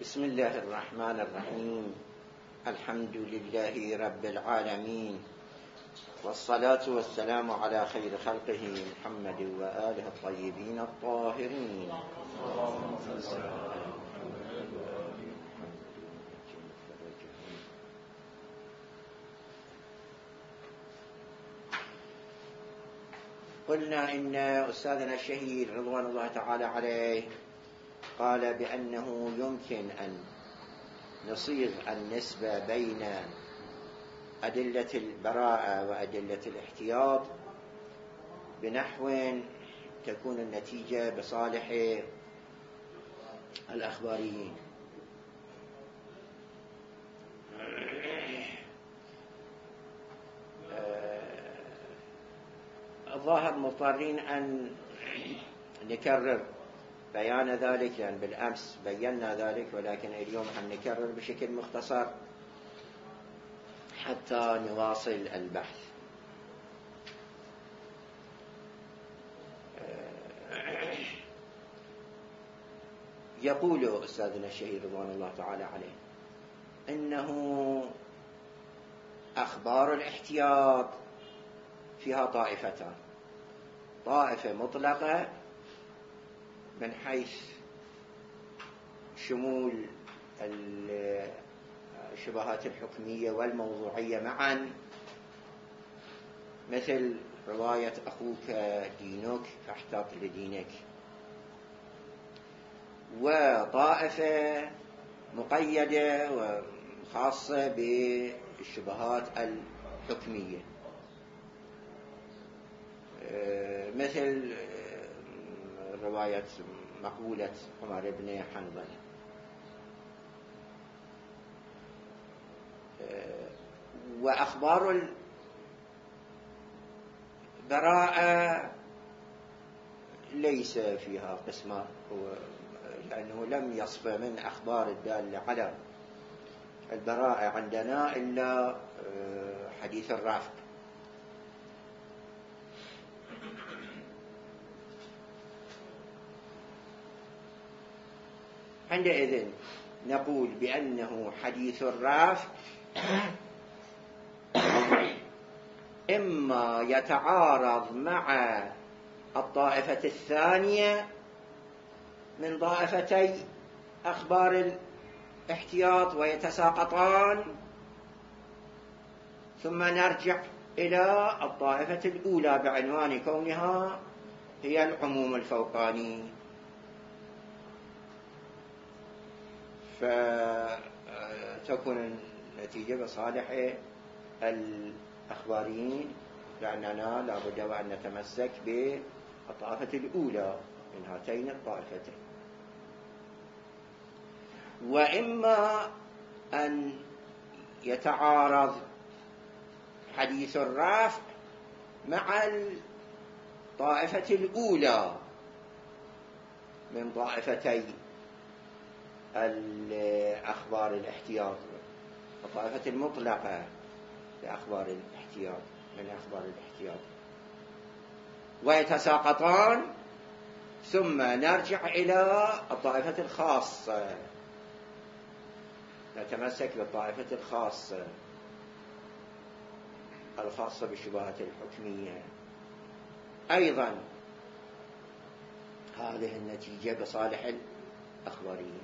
بسم الله الرحمن الرحيم. الحمد لله رب العالمين، والصلاة والسلام على خير خلقه محمد وآله الطيبين الطاهرين. قلنا إن أستاذنا الشهير رضوان الله تعالى عليه قال بأنه يمكن أن نصيغ النسبة بين أدلة البراءة وأدلة الاحتياط بنحو تكون النتيجة بصالح الأخباريين. الظاهر مضطرين أن نكرر بيان ذلك، لأن بالأمس بينا ذلك، ولكن اليوم نكرر بشكل مختصر حتى نواصل البحث. يقول أستاذنا الشهير رضوان الله تعالى عليه إنه أخبار الاحتياط فيها طائفتان: طائفة مطلقة من حيث شمول الشبهات الحكمية والموضوعية معا، مثل رواية أخوك دينك فاحتاط لدينك، وطائفة مقيدة وخاصة بالشبهات الحكمية مثل رواية مقولة عمر بن حنظلة. وأخبار البراءة ليس فيها قسمة، لأنه لم يصف من أخبار الدالة على البراءة عندنا إلا حديث الرافع. عندئذ نقول بأنه حديث الرافع إما يتعارض مع الطائفة الثانية من طائفتي أخبار الاحتياط ويتساقطان، ثم نرجع إلى الطائفة الأولى بعنوان كونها هي العموم الفوقاني، فتكون النتيجة بصالح الأخباريين، لأننا لا بد وأن نتمسك بالطائفة الأولى من هاتين الطائفتين. وإما أن يتعارض حديث الرافع مع الطائفة الأولى من طائفتي الأخبار الاحتياط، الطائفة المطلقة لأخبار الاحتياط من أخبار الاحتياط، ويتساقطان، ثم نرجع إلى الطائفة الخاصة، نتمسك بالطائفة الخاصة بالشبهات الحكمية. أيضا هذه النتيجة بصالح الأخباريين.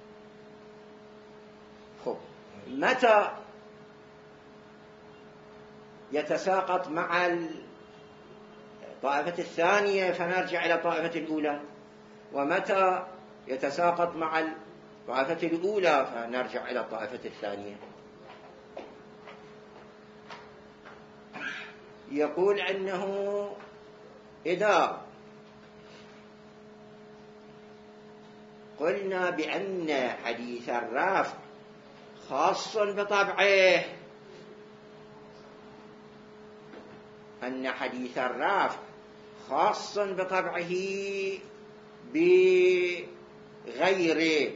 متى يتساقط مع الطائفة الثانية فنرجع إلى الطائفة الأولى، ومتى يتساقط مع الطائفة الأولى فنرجع إلى الطائفة الثانية؟ يقول أنه إذا قلنا بأن حديث الرافع خاص بطبعه، أن حديث الرافع خاص بطبعه بغير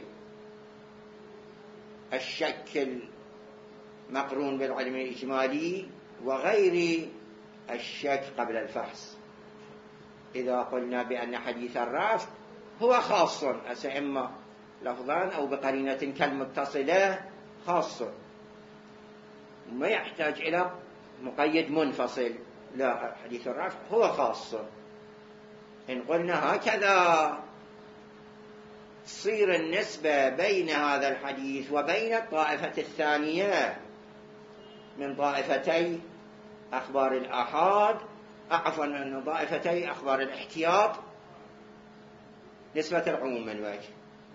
الشك المقرون بالعلم الإجمالي وغير الشك قبل الفحص. إذا قلنا بأن حديث الرافع هو خاص، إما لفظان أو بقرينة كالمتصلة خاصة، ما يحتاج إلى مقيد منفصل. لا، حديث الرفع هو خاصة. إن قلنا هكذا تصير النسبة بين هذا الحديث وبين الطائفة الثانية من طائفتي أخبار الآحاد، من طائفتي أخبار الاحتياط، نسبة العموم من وجه،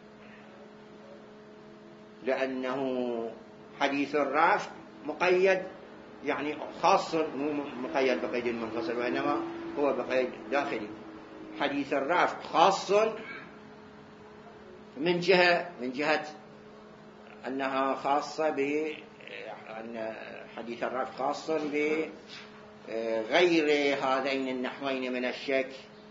لأنه حديث الرفع مقيد يعني خاص، مو مقيد بقيد منفصل، وإنما هو بقيد داخلي. حديث الرفع خاص من جهة أنها خاصة أن حديث الرفع خاص بغير هذين النحوين من الشك.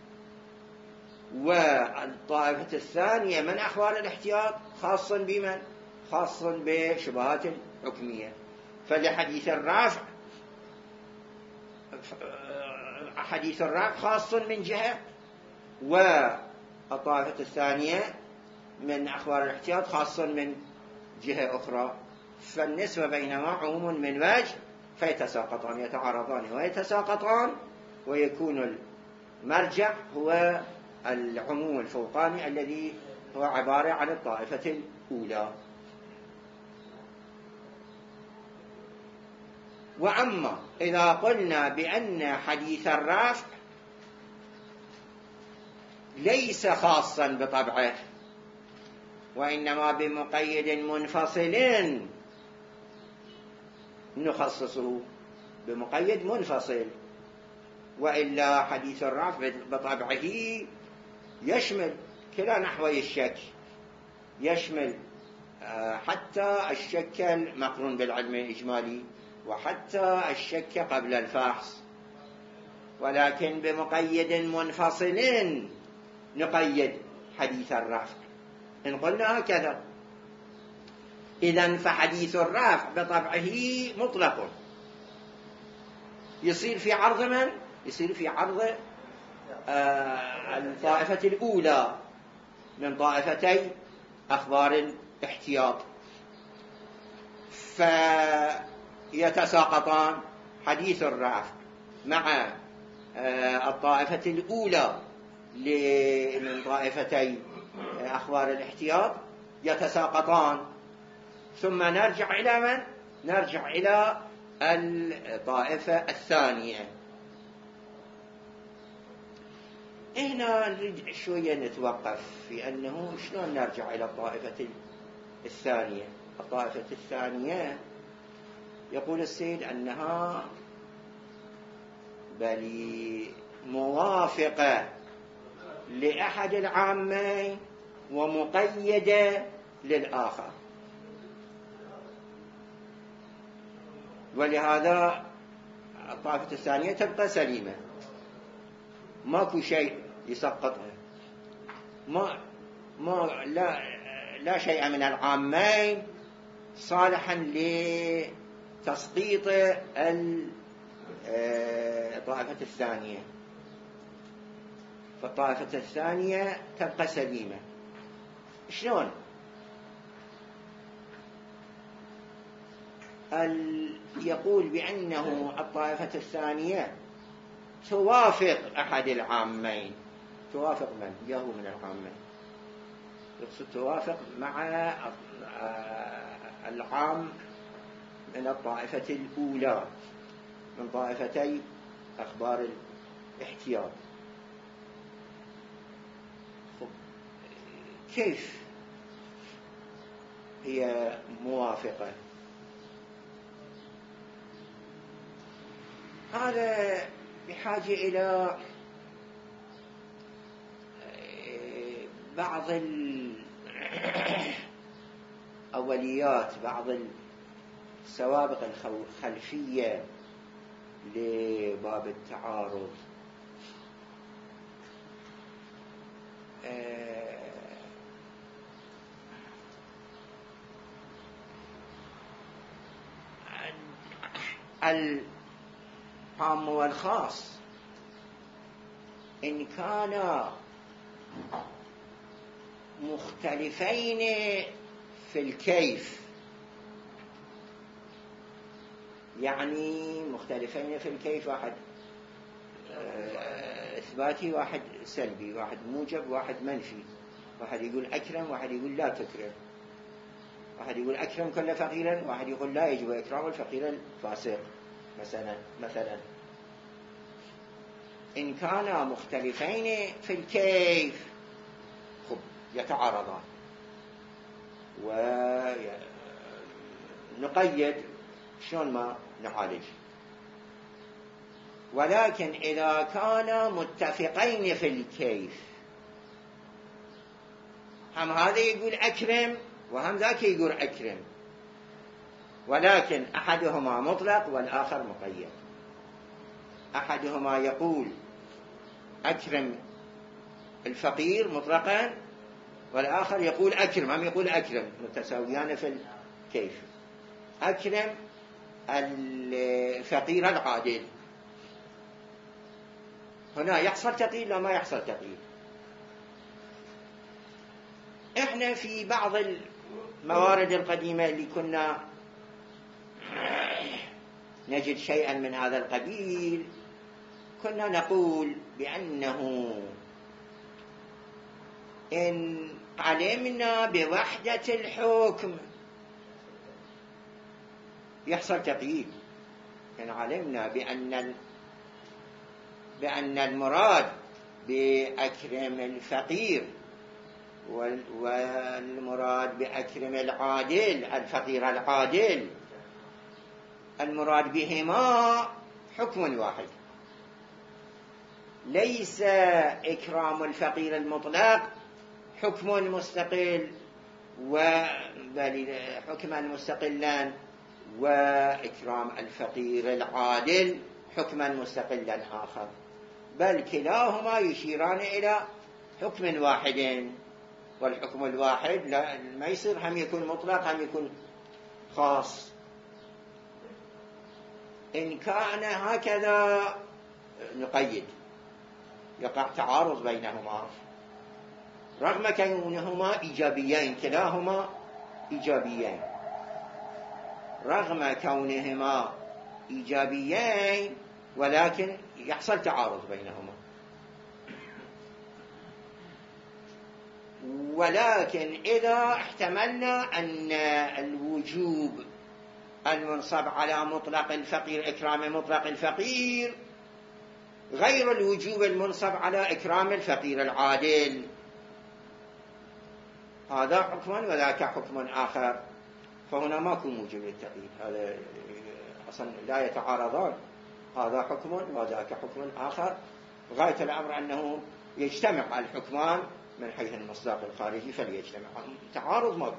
والطائفة الثانية من أخبار الاحتياط خاص بمن؟ خاص بشبهات الحكمية. فلحديث الرفع حديث الرفع خاص من جهة، والطائفة الثانية من أخبار الاحتياط خاص من جهة أخرى، فالنسبة بينهما عموم من وجه، فيتساقطان، يتعارضان ويتساقطان، ويكون المرجع هو العموم الفوقاني الذي هو عبارة عن الطائفة الأولى. وأما إذا قلنا بأن حديث الرفع ليس خاصا بطبعه، وإنما بمقيد منفصل، نخصصه بمقيد منفصل. وإلا حديث الرفع بطبعه يشمل كلا نحوي الشك، يشمل حتى الشك المقرون بالعلم الإجمالي، وحتى الشك قبل الفحص، ولكن بمقيد منفصل نقيد حديث الرفع. إن قلنا هكذا، إذن فحديث الرفع بطبعه مطلق، يصير في عرض من؟ يصير في عرض الطائفة الأولى من طائفتي أخبار الاحتياط، فيتساقطان حديث الرفع مع الطائفة الأولى من طائفتي أخبار الاحتياط، يتساقطان. ثم نرجع إلى من؟ نرجع إلى الطائفة الثانية. هنا نريد شوية نتوقف في أنه شلون نرجع إلى الطائفة الثانية. الطائفة الثانية يقول السيد أنها بل موافقة لأحد العامين ومقيدة للآخر، ولهذا الطائفة الثانية تبقى سليمة، ماكو شيء يسقطها، لا شيء من العامين صالحا لتسقيط الطائفة الثانية، فالطائفة الثانية تبقى سليمة. شلون؟ يقول بأنه الطائفة الثانية توافق أحد العامين. توافق من؟ جاءه من العامين، يقصد توافق مع العام من الطائفة الأولى من طائفتي أخبار الاحتياط. كيف هي موافقة؟ هذا بحاجة إلى بعض الأوليات، بعض السوابق الخلفية لباب التعارض. العام والخاص إن كان مختلفين في الكيف، يعني مختلفين في الكيف، واحد إثباتي واحد سلبي، واحد موجب واحد منفي، واحد يقول أكرم واحد يقول لا تكرم، واحد يقول أكرم كل فقيرا واحد يقول لا يجب إكرام الفقير الفاسق مثلا. إن كانا مختلفين في الكيف خب يتعارضان، ونقيد شلون ما نعالج. ولكن إذا كانا متفقين في الكيف، هم هذا يقول أكرم وهم ذاك يقول أكرم، ولكن أحدهما مطلق والآخر مقيد. أحدهما يقول أكرم الفقير مطلقا، والآخر يقول أكرم، هم يقول أكرم، متساويان في الكيف. أكرم الفقير العادل، هنا يحصل تقييد لا ما يحصل تقييد. احنا في بعض الموارد القديمة اللي كنا نجد شيئا من هذا القبيل، كنا نقول بأنه إن علمنا بوحدة الحكم يحصل تقييد. إن علمنا بأن المراد بأكرم الفقير والمراد بأكرم العادل الفقير العادل، المراد بهما حكم واحد، ليس إكرام الفقير المطلق حكم مستقل بل حكما مستقلا، وإكرام الفقير العادل حكما مستقلا آخر، بل كلاهما يشيران إلى حكم واحد. والحكم الواحد ما يصير هم يكون مطلق هم يكون خاص. إن كان هكذا نقيد، يقع تعارض بينهما رغم كونهما إيجابيين، كلاهما إيجابيين، رغم كونهما إيجابيين ولكن يحصل تعارض بينهما. ولكن إذا احتملنا أن الوجوب المنصب على مطلق الفقير إكرام مطلق الفقير غير الوجوب المنصب على إكرام الفقير العادل، هذا حكم وذاك حكم آخر، فهنا ماكو موجب للتقييد، هذا أصلا لا يتعارضان، هذا حكم وذاك حكم آخر، غاية الأمر أنه يجتمع الحكمان من حيث المصداق الخارجي فليجتمع، تعارض ماكو.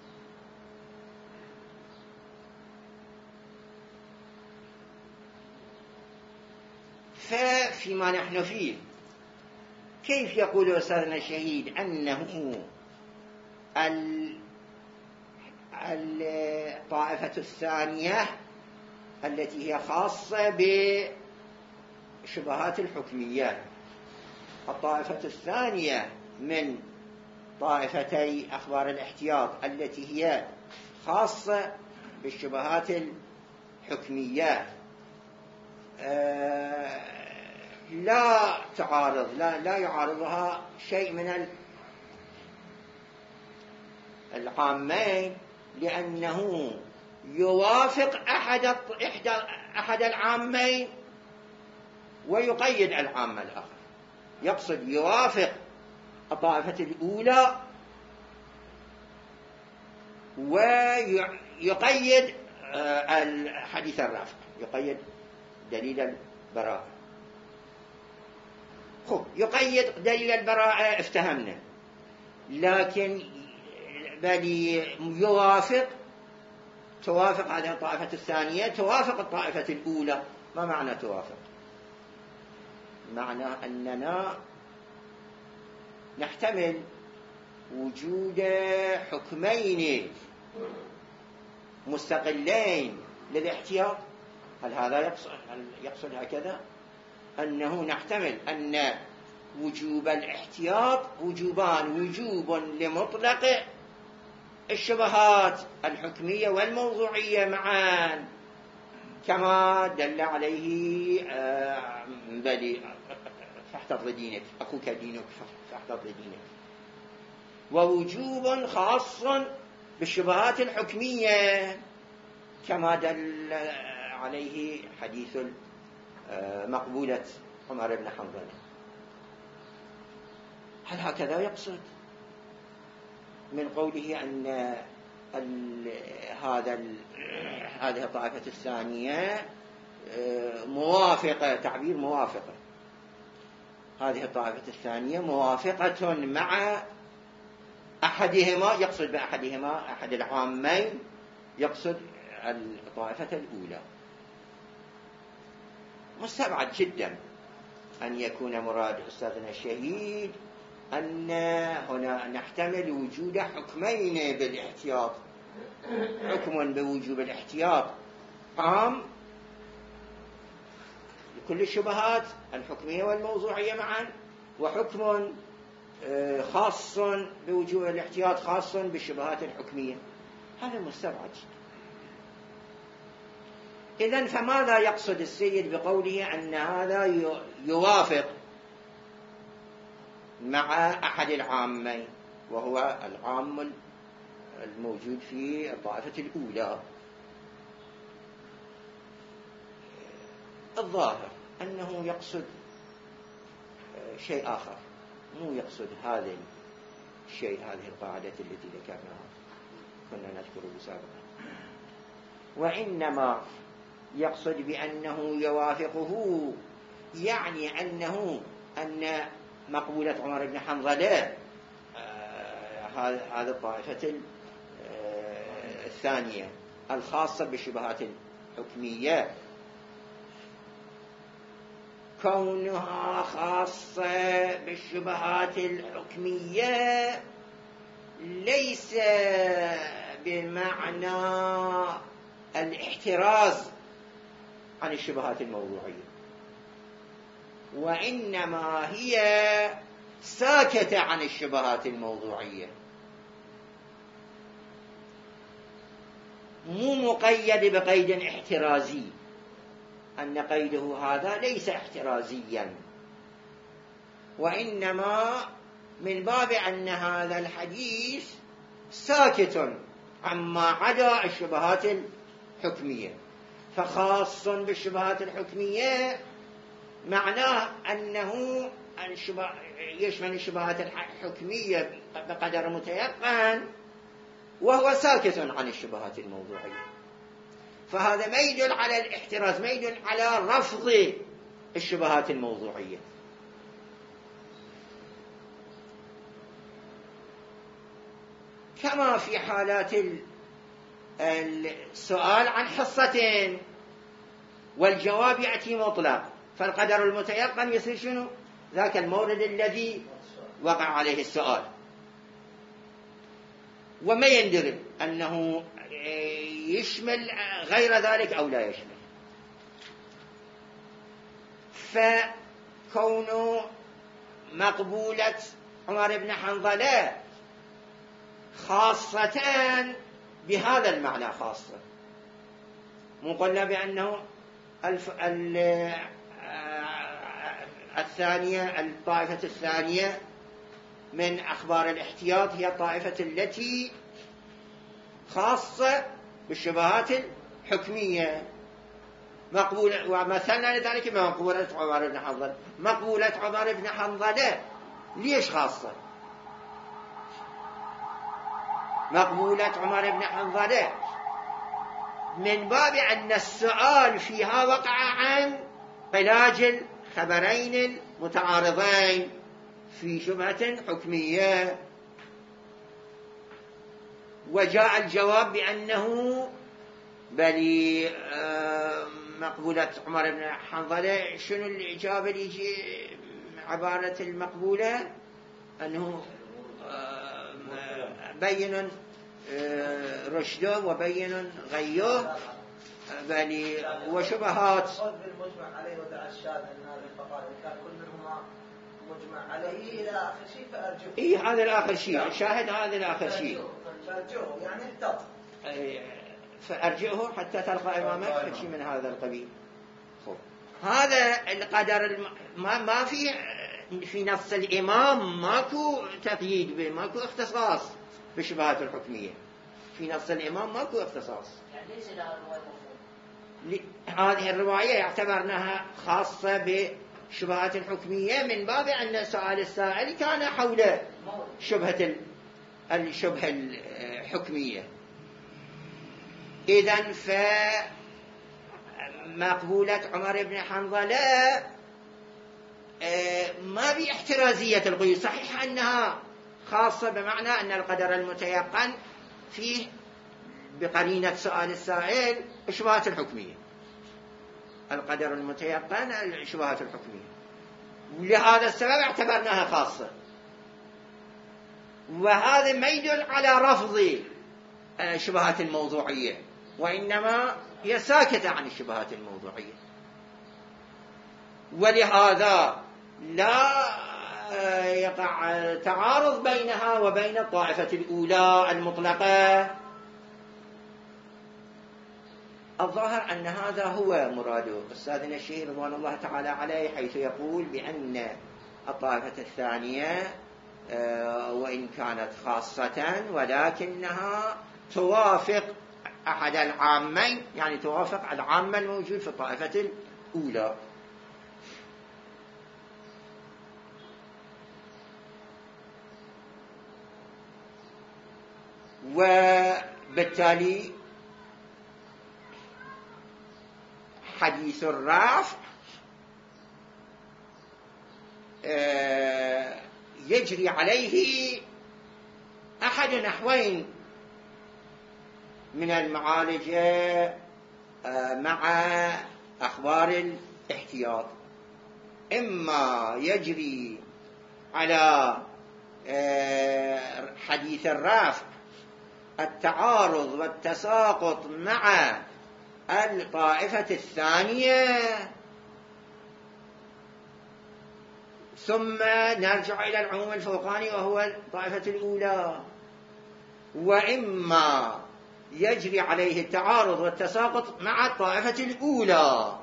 فيما نحن فيه كيف يقول أستاذنا الشهيد أنه الطائفة الثانية التي هي خاصة بشبهات الحكميات، الطائفة الثانية من طائفتي أخبار الاحتياط التي هي خاصة بالشبهات الحكميات لا تعارض، لا يعارضها شيء من العامين، لأنه يوافق أحد العامين ويقيد العام الآخر، يقصد يوافق الطائفة الأولى ويقيد الحديث الرافع، يقيد دليل البراءة. خب يقيد دليل البراءة افتهمنا، لكن بل توافق هذه الطائفة الثانية توافق الطائفة الأولى. ما معنى توافق؟ معنى أننا نحتمل وجود حكمين مستقلين للاحتياط. هل هذا يقصد هكذا؟ أنه نحتمل أن وجوب الاحتياط وجوبان: وجوب لمطلق الشبهات الحكمية والموضوعية معا، كما دل عليه بلي فاحتط لدينك، أخوك دينك فاحتط لدينك. ووجوب خاص بالشبهات الحكمية، كما دل عليه حديث مقبولة عمر بن حنظلة. هل هكذا يقصد من قوله أن هذه الطائفة الثانية موافقة، تعبير موافقة، هذه الطائفة الثانية موافقة مع أحدهما، يقصد بأحدهما أحد العامين، يقصد الطائفة الأولى. مستبعد جدا أن يكون مراد أستاذنا الشهيد أن هنا نحتمل وجود حكمين بالاحتياط: حكم بوجوب الاحتياط عام لكل الشبهات الحكمية والموضوعية معا، وحكم خاص بوجوب الاحتياط خاص بالشبهات الحكمية. هذا مستبعد. إذن فماذا يقصد السيد بقوله أن هذا يوافق مع أحد العامين، وهو العام الموجود في الطائفة الأولى؟ الظاهر أنه يقصد شيء آخر، مو يقصد هذا الشيء، هذه القاعدة التي ذكرناها كنا نذكره سابقا، وإنما يقصد بأنه يوافقه، يعني أن مقبولة عمر بن حنظلة هذه الطائفة الثانية الخاصة بالشبهات الحكمية، كونها خاصة بالشبهات الحكمية ليس بمعنى الاحتراز عن الشبهات الموضوعية، وإنما هي ساكتة عن الشبهات الموضوعية، مو مقيد بقيد احترازي، أن قيده هذا ليس احترازيا، وإنما من باب أن هذا الحديث ساكت عما عدا الشبهات الحكمية. فخاص بالشبهات الحكمية معناه أنه يشمل الشبهات الحكمية بقدر متيقن، وهو ساكت عن الشبهات الموضوعية. فهذا ما يدل على الاحتراز، ما يدل على رفض الشبهات الموضوعية. كما في حالات السؤال عن حصتين والجواب يأتي مطلق، فالقدر المتيقن يصير شنو؟ ذاك المورد الذي وقع عليه السؤال، وما يندرج أنه يشمل غير ذلك أو لا يشمل. فكون مقبولة عمر بن حنظلة خاصة بهذا المعنى خاصة، مو قلنا بأنه الثانية، الطائفة الثانية من أخبار الاحتياط هي الطائفة التي خاصة بالشبهات الحكمية مقبولة، ومثلنا لذلك مقبولة عمر بن حنظلة. مقبولة عمر بن حنظلة ليش خاصة؟ مقبولة عمر بن حنظلة من باب أن السؤال فيها وقع عن علاج الخبرين المتعارضين في شبهة حكمية، وجاء الجواب بأنه بل مقبولة عمر بن حنظلة. شنو الإجابة اللي يجي عبارة المقبولة؟ أنه بين رشده وبين غيه وشبهات بالمجمع عليه وتعشاد أن هذه الفقائد كان كل منهما مجمع عليه إلى آخر شيء فأرجوه. إيه هذا الآخر شيء، الشاهد هذا الآخر شيء. فأرجوه يعني احتط. فأرجعه حتى تلقى إمامك فشي من هذا القبيل. هذا القدر ما في نص الإمام ماكو تقييد به، ماكو اختصاص بالشبهات الحكمية. في نص الإمام ماكو اختصاص. يعني ليس لها رواية مفهوم. هذه الرواية يعتبرناها خاصة بالشبهات الحكمية من باب أن سؤال السائل كان حول الشبهة الحكمية. إذن فمقبولة عمر بن حنظلة ما باحترازية القيود، صحيح أنها خاصة بمعنى أن القدر المتيقن فيه بقرينة سؤال السائل الشبهات الحكمية، القدر المتيقن الشبهات الحكمية، ولهذا السبب اعتبرناها خاصة. وهذا ما يدل على رفض الشبهات الموضوعية، وإنما هي ساكتة عن الشبهات الموضوعية. ولهذا لا يقع تعارض بينها وبين الطائفة الأولى المطلقة. الظاهر أن هذا هو مراده أستاذنا الشيخ رضوان الله تعالى عليه، حيث يقول بأن الطائفة الثانية وإن كانت خاصة ولكنها توافق أحد العامين، يعني توافق العام الموجود في الطائفة الأولى. وبالتالي حديث الرفع يجري عليه أحد نحوين من المعالجة مع أخبار الاحتياط. إما يجري على حديث الرفع التعارض والتساقط مع الطائفة الثانية، ثم نرجع إلى العموم الفوقاني وهو الطائفة الأولى. وإما يجري عليه التعارض والتساقط مع الطائفة الأولى،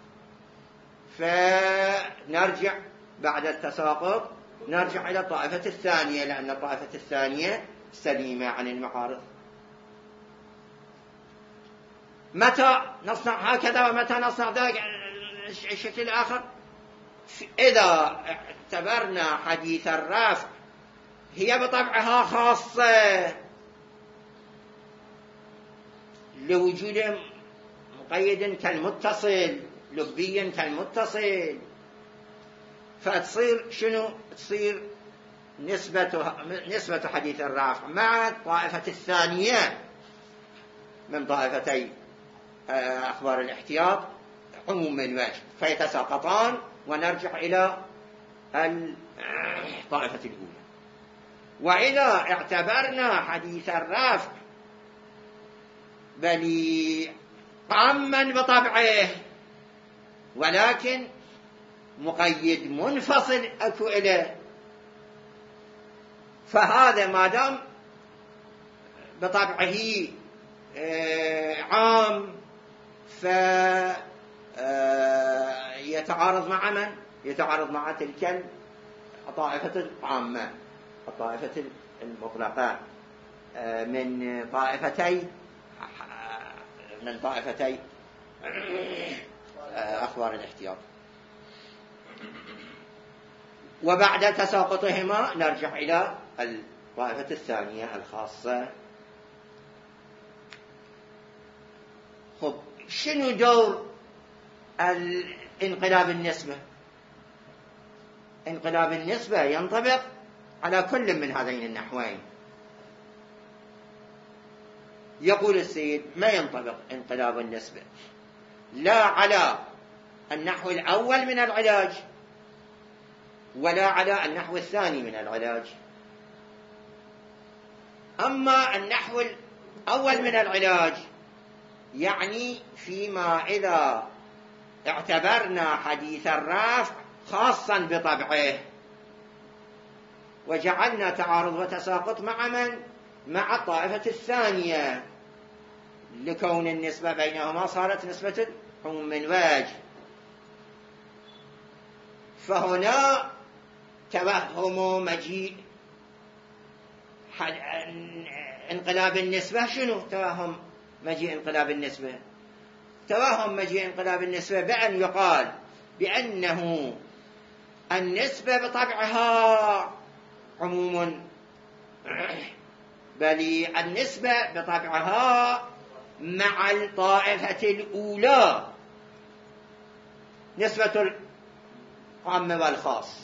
فنرجع بعد التساقط نرجع إلى الطائفة الثانية، لأن الطائفة الثانية سليمة عن المعارض. متى نصنع هكذا ومتى نصنع ذلك الشكل الآخر؟ إذا اعتبرنا حديث الرفع هي بطبعها خاصة لوجود مقيد كالمتصل، لبي كالمتصل، فتصير شنو؟ تصير نسبة حديث الرفع مع الطائفة الثانية من طائفتي أخبار الاحتياط عموما وجه، فيتساقطان ونرجع إلى الطائفة الأولى. وإذا اعتبرنا حديث الرفع بل عاما بطبعه ولكن مقيد منفصل أكو إليه، فهذا ما دام بطبعه عام فيتعارض مع من؟ يتعارض مع تلك الطائفة العامة، الطائفة المطلقة من طائفتي أخبار الاحتياط. وبعد تساقطهما نرجع إلى الطائفة الثانية الخاصة. خب، شنو دور انقلاب النسبة؟ انقلاب النسبة ينطبق على كل من هذين النحوين. يقول السيد ما ينطبق انقلاب النسبة لا على النحو الأول من العلاج ولا على النحو الثاني من العلاج. أما النحو الأول من العلاج يعني فيما إذا اعتبرنا حديث الرفع خاصا بطبعه وجعلنا تعارض وتساقط مع من؟ مع الطائفة الثانية، لكون النسبة بينهما صارت نسبة عموم من وجه. فهنا توهم مجيء انقلاب النسبة. شنو توهم مجيء انقلاب النسبة؟ توهم مجيء انقلاب النسبة بأن يقال بأنه النسبة بطبعها عموم، بل النسبة بطبعها مع الطائفة الأولى نسبة العام والخاص.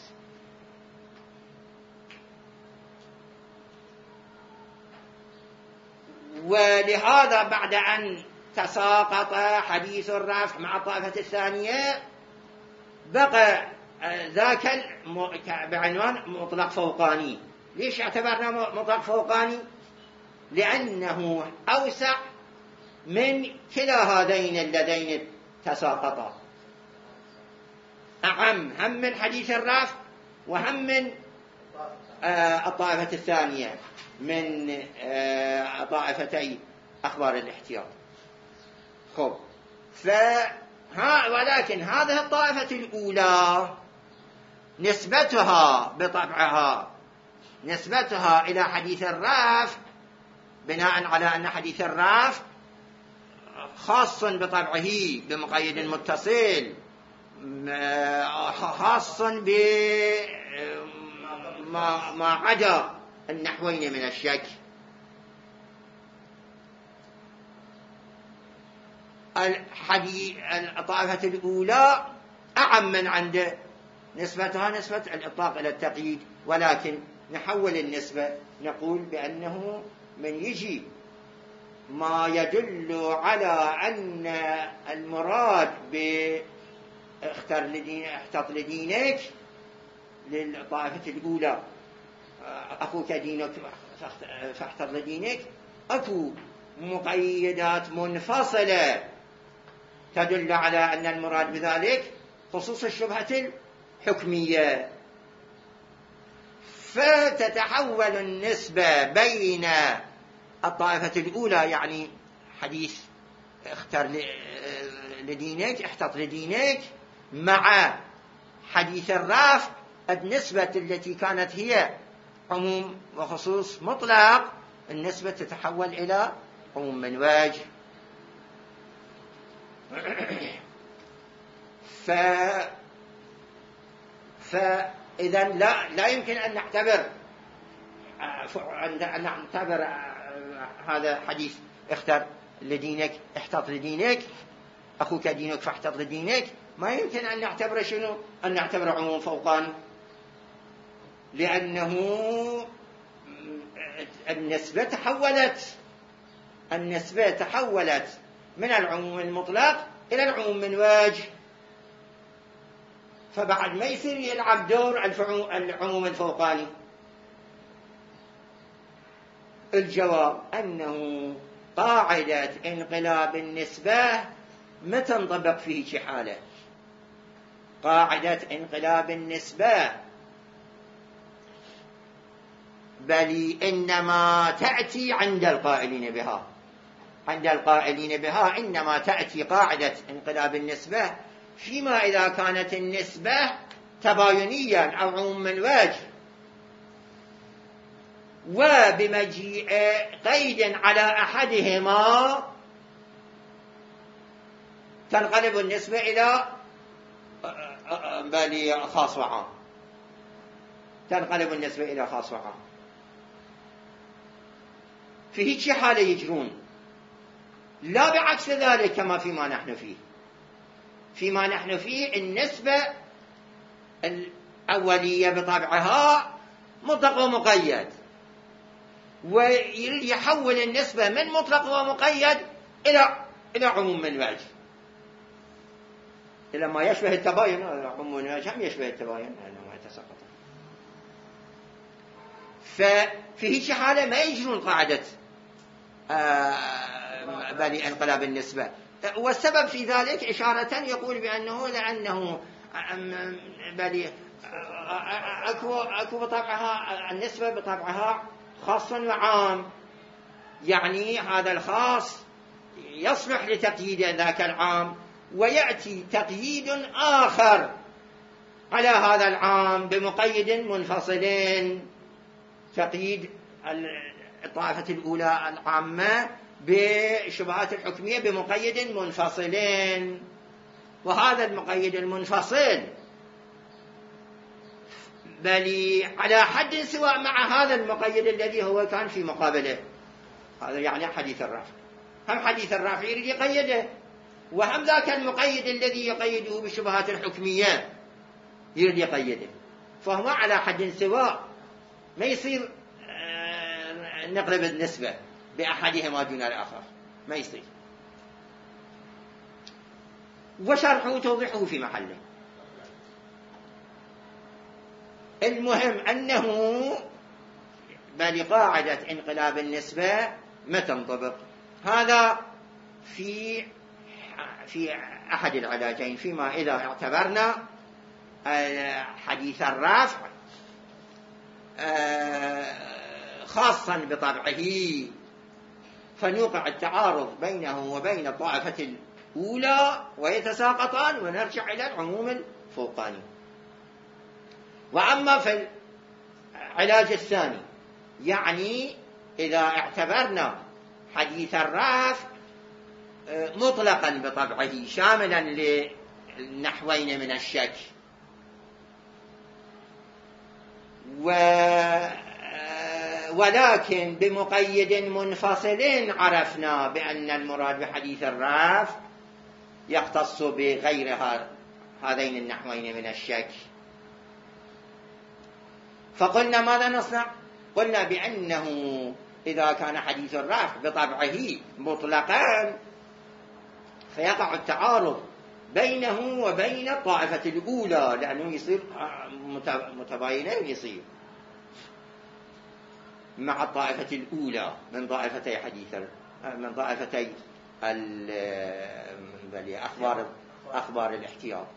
ولهذا بعد أن تساقط حديث الرفع مع الطائفة الثانية بقى ذاك بعنوان مطلق فوقاني. ليش اعتبرنا مطلق فوقاني؟ لأنه أوسع من كلا هذين اللذين تساقطا، أعم هم من حديث الرفع وهم من الطائفة الثانية من طائفتي أخبار الاحتياط. خب، ولكن هذه الطائفة الأولى نسبتها بطبعها نسبتها إلى حديث الرفع بناء على أن حديث الرفع خاص بطبعه بمقيد متصل، خاص بما عدا النحوين من الشك. الطائفة الأولى أعم من عند نسبتها نسبة الإطلاق إلى التقييد، ولكن نحول النسبة نقول بأنه من يجي ما يدل على أن المراد احتط لدينك للطائفة الأولى، أخوك دينك فاحتط لدينك، أكو مقيدات منفصلة تدل على أن المراد بذلك خصوص الشبهة الحكمية. فتتحول النسبة بين الطائفة الأولى، يعني حديث اختر لدينك احتط لدينك، مع حديث الرفع النسبة التي كانت هي عموم وخصوص مطلق، النسبة تتحول إلى عموم من وجه. فإذا لا يمكن أن نعتبر هذا حديث اختر لدينك احتط لدينك، أخوك دينك فاحتط لدينك، ما يمكن أن نعتبر شنو؟ أن نعتبر عموم فوقاني، لأنه النسبة تحولت من العموم المطلق إلى العموم من وجه، فبعد ما يصير يلعب دور العموم الفوقاني. الجواب أنه قاعدة انقلاب النسبة ما تنطبق فيه شي حالة. قاعدة انقلاب النسبة بل إنما تأتي عند القائلين بها إنما تأتي قاعدة انقلاب النسبة فيما إذا كانت النسبة تباينيا أو عموم من وجه، وبمجيء قيد على أحدهما تنقلب النسبة إلى خاص وعام، تنقلب النسبة إلى خاص وعام. في هيك حالة يجرون، لا بعكس ذلك كما فيما نحن فيه النسبة الأولية بطبعها مطلق ومقيد، ويحول النسبة من مطلق ومقيد إلى عموم من وجه، إلى ما يشبه التباين. عموم من وجه هم يشبه التباين لأنه يتساقط. ففي هيك حالة ما يجرون قاعدة بني انقلاب النسبة. والسبب في ذلك إشارة يقول بأنه لأنه أكو بطبعها النسبة بطبعها خاص وعام، يعني هذا الخاص يصلح لتقييد ذاك العام، ويأتي تقييد آخر على هذا العام بمقيد منفصلين، تقييد الطائفة الأولى العامة بشبهات الحكمية بمقيد منفصلين. وهذا المقيد المنفصل بل على حد سواء مع هذا المقيد الذي هو كان في مقابله. هذا يعني حديث الرافع، هم حديث الرافع يريد يقيده، وهم ذاك المقيد الذي يقيده بالشبهات الحكمية يريد يقيده، فهو على حد سواء، ما يصير نقلب النسبة بأحدهما دون الآخر، ما يصير. وشرحه وتوضيحه في محله. المهم أنه بل قاعدة انقلاب النسبة ما تنطبق. هذا في أحد العلاجين، فيما إذا اعتبرنا حديث الرافع خاصا بطبعه فنوقع التعارض بينه وبين الطائفة الأولى ويتساقطان ونرجع إلى العموم الفوقاني. وأما في العلاج الثاني، يعني إذا اعتبرنا حديث الرافع مطلقا بطبعه شاملا للنحوين من الشك، ولكن بمقيد منفصل عرفنا بأن المراد بحديث الرافع يختص بغير هذين النحوين من الشك. فقلنا ماذا نصنع؟ قلنا بأنه إذا كان حديث الرافع بطبعه مطلقا فيقع التعارض بينه وبين الطائفة الأولى، لأنه يصير متباينين، يصير مع الطائفة الأولى من طائفتي من طائفتي أخبار الاحتياط،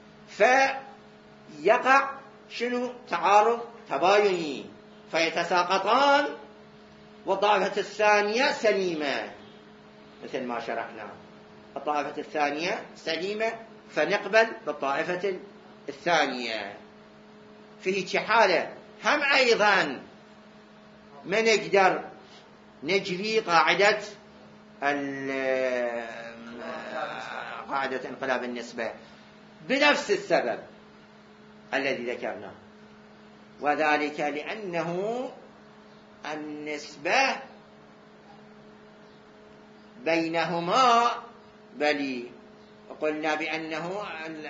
فيقع شنو؟ تعارض تبايني، فيتساقطان، والطائفة الثانية سليمة مثل ما شرحنا، الطائفة الثانية سليمة فنقبل بالطائفة الثانية. في حالة هم أيضا ما نقدر نجري قاعدة انقلاب النسبة بنفس السبب الذي ذكرناه، وذلك لأنه النسبة بينهما بل قلنا بأنه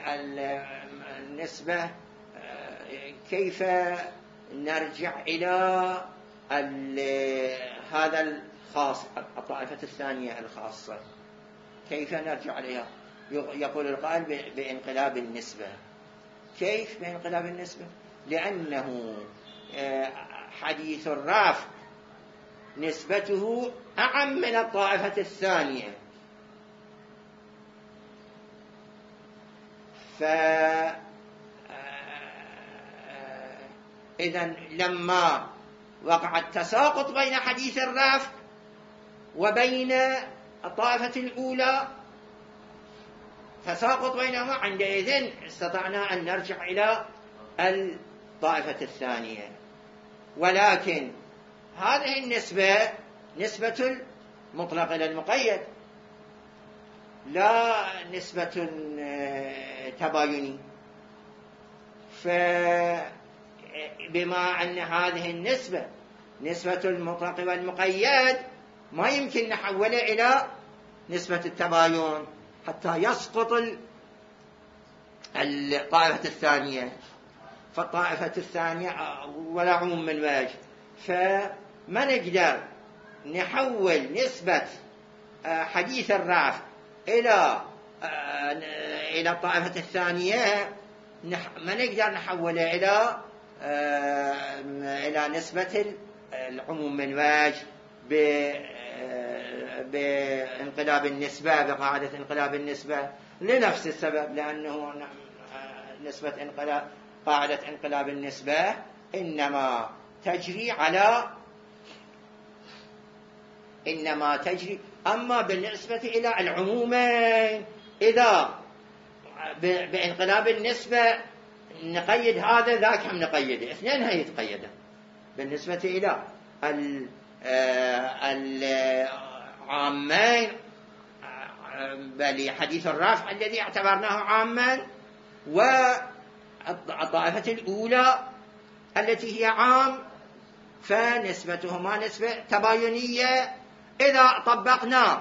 النسبة كيف نرجع إلى هذا الخاص، الطائفة الثانية الخاصة، كيف نرجع إليها؟ يقول القائل بانقلاب النسبة. كيف بانقلاب النسبة؟ لأنه حديث الرافع نسبته أعم من الطائفة الثانية، إذن لما وقع التساقط بين حديث الرافع وبين الطائفة الأولى، تساقط بينهما، عندئذ استطعنا أن نرجع إلى الطائفة الثانية. ولكن هذه النسبة نسبة المطلق إلى المقيد، لا نسبة تبايني. فبما أن هذه النسبة نسبة المطلق والمقيد ما يمكن نحولها إلى نسبة التباين حتى يسقط الطائفة الثانية، فالطائفة الثانية ولا عموم من وجه، فما نقدر نحول نسبة حديث الرافع إلى الطائفة الثانية، ما نقدر نحولها إلى نسبة العموم من وجه بانقلاب النسبة، بقاعدة انقلاب النسبة، لنفس السبب، لأنه نسبة قاعدة انقلاب النسبة إنما تجري أما بالنسبة إلى العمومين إذا بانقلاب النسبة نقيد هذا ذاك هم نقيده، اثنين هي يتقيده. بالنسبة إلى العامين بل حديث الرفع الذي اعتبرناه عاما، والطائفة الأولى التي هي عام، فنسبتهما نسبة تباينية. إذا طبقنا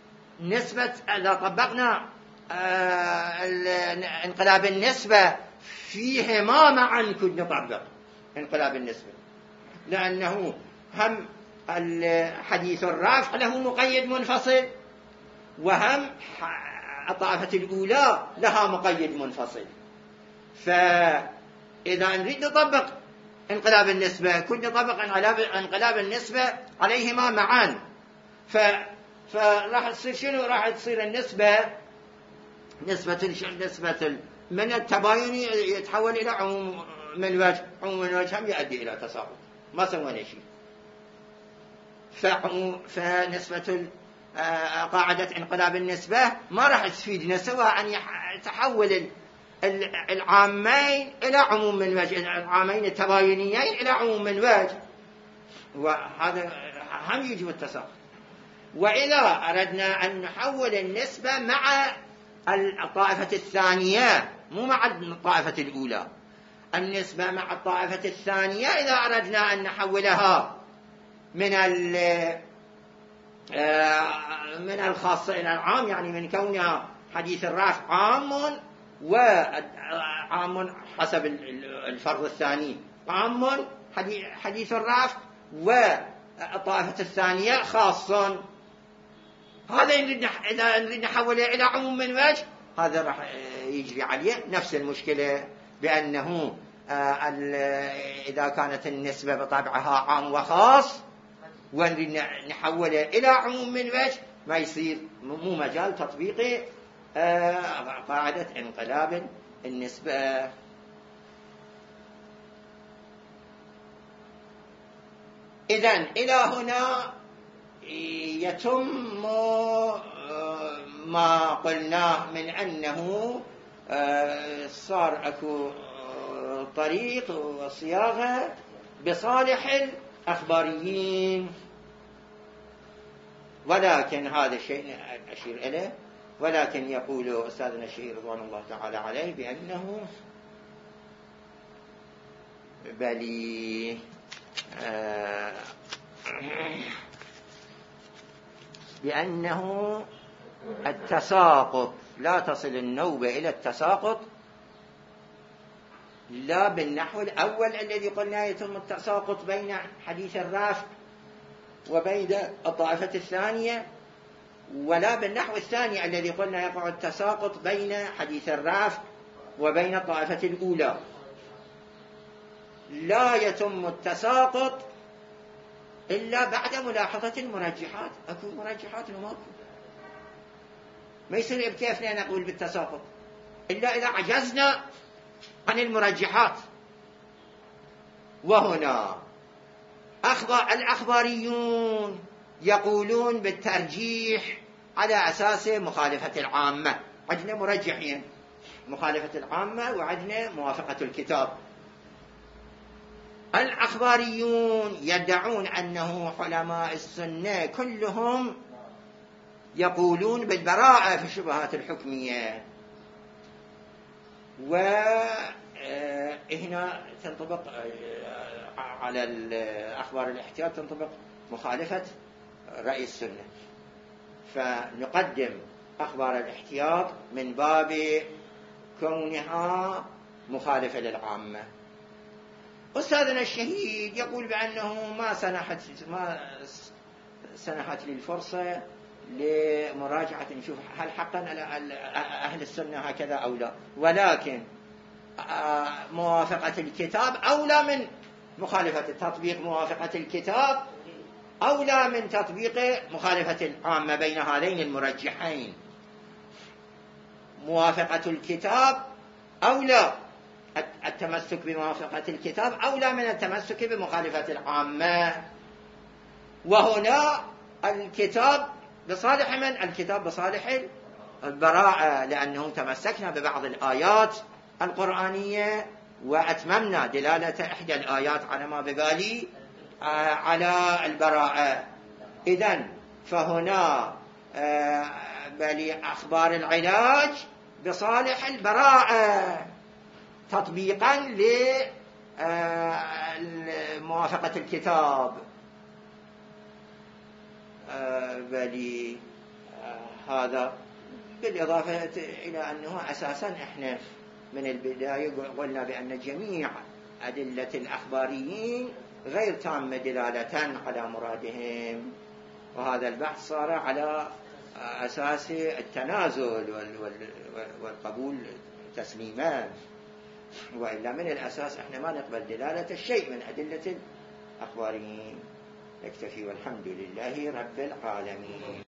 انقلاب النسبة فيهما معا كنا نطبق انقلاب النسبة، لأنه هم الحديث الرافع له مقيد منفصل، وهم الطائفة الأولى لها مقيد منفصل. فإذا نريد نطبق انقلاب النسبة كنا نطبق انقلاب النسبة عليهما معا. فراح تصير شنو؟ راح تصير النسبة نسبة من التباين يتحول إلى عموم من وجه، عموم من وجه هم يؤدي إلى تساقط، ما سوينا شيء. فنسبة قاعدة انقلاب النسبة ما راح تفيدنا سواء أن يتحول العامين إلى عموم من وجه، العامين التباينيين إلى عموم من وجه، وهذا هم يجب التساقط. وإذا أردنا أن نحول النسبة مع الطائفة الثانية مو مع الطائفة الأولى، النسبة مع الطائفة الثانية إذا أردنا أن نحولها من الخاص إلى العام، يعني من كونها حديث الرفع عام وعام حسب الفرض الثاني عام حديث الرفع، والطائفة الثانية خاص، هذا إذا نريد نحوله إلى عموم من وجه، هذا راح يجري عليه نفس المشكلة، بأنه إذا كانت النسبة بطبعها عام وخاص ونريد نحوله إلى عموم من وجه، ما يصير، مو مجال تطبيق قاعدة انقلاب النسبة. إذن إلى هنا يتم ما قلناه من أنه صار أكو طريق وصياغة بصالح الأخباريين، ولكن هذا الشيء أشير إليه. ولكن يقول أستاذنا الشهير رضوان الله تعالى عليه بأنه التساقط لا تصل النوبة إلى التساقط لا بالنحو الأول الذي قلنا يتم التساقط بين حديث الرافع وبين الطائفة الثانية، ولا بالنحو الثاني الذي قلنا يقع التساقط بين حديث الرافع وبين الطائفة الأولى. لا يتم التساقط إلا بعد ملاحظة المرجحات. أكو مرجحات وماكو، ما يصير بكيفنا نقول بالتساقط إلا إذا عجزنا عن المرجحات. وهنا الأخباريون يقولون بالترجيح على أساس مخالفة العامة. عندنا مرجحين، مخالفة العامة وعندنا موافقة الكتاب. الأخباريون يدعون أنه علماء السنة كلهم يقولون بالبراءة في الشبهات الحكمية، وهنا تنطبق على الأخبار الاحتياط تنطبق مخالفة رأي السنة، فنقدم أخبار الاحتياط من باب كونها مخالفة للعامة. أستاذنا الشهيد يقول بأنه ما سنحت لي الفرصة لمراجعة نشوف هل حقا أهل السنة هكذا أو لا، ولكن موافقة الكتاب أولى من مخالفة تطبيق موافقة الكتاب أولى من تطبيق مخالفة العامة بين هذين المرجحين. موافقة الكتاب أولى التمسك بموافقة الكتاب أولى من التمسك بمخالفة العامة. وهنا الكتاب بصالح من؟ الكتاب بصالح البراءة، لأنه تمسكنا ببعض الآيات القرآنية وأتممنا دلالة إحدى الآيات على ما ببالي على البراءة. إذن فهنا بل أخبار العلاج بصالح البراءة تطبيقا لموافقة الكتاب. بل هذا بالإضافة إلى أنه أساسا إحنا من البداية قلنا بأن جميع أدلة الأخباريين غير تامة دلالة على مرادهم، وهذا البحث صار على أساس التنازل والقبول تسليما، وإلا من الأساس إحنا ما نقبل دلالة الشيء من أدلة الأخباريين. نكتفي والحمد لله رب العالمين.